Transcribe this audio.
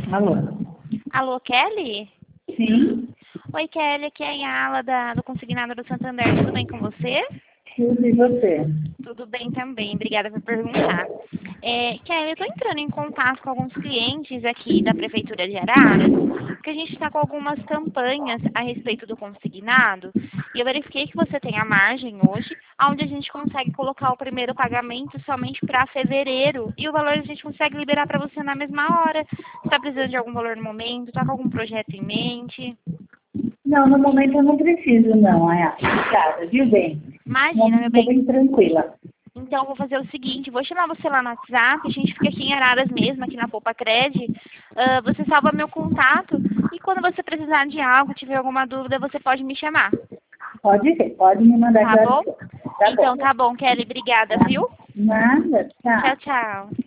Alô? Alô, Kelly? Sim? Oi, Kelly, aqui é a Yala do Consignado do Santander. Tudo bem com você? Tudo e você? Tudo bem também, obrigada por perguntar. Kelly, eu estou entrando em contato com alguns clientes aqui da Prefeitura de Araras, porque a gente está com algumas campanhas a respeito do consignado, e eu verifiquei que você tem a margem hoje, onde a gente consegue colocar o primeiro pagamento somente para fevereiro, e o valor a gente consegue liberar para você na mesma hora. Você está precisando de algum valor no momento? Está com algum projeto em mente? Não, no momento eu não preciso, não, Ayá. Obrigada, viu, bem? Imagina, meu Estou bem. bem tranquila. Então, eu vou fazer o seguinte, vou chamar você lá no WhatsApp, a gente fica aqui em Araras mesmo, aqui na Poupa Cred. Você salva meu contato e quando você precisar de algo, tiver alguma dúvida, você pode me chamar. Pode ser, pode me mandar Tá aqui. bom? Tá Então, bom. tá bom, Kelly. Obrigada, Tá. viu? Nada, Tchau, tchau. tchau.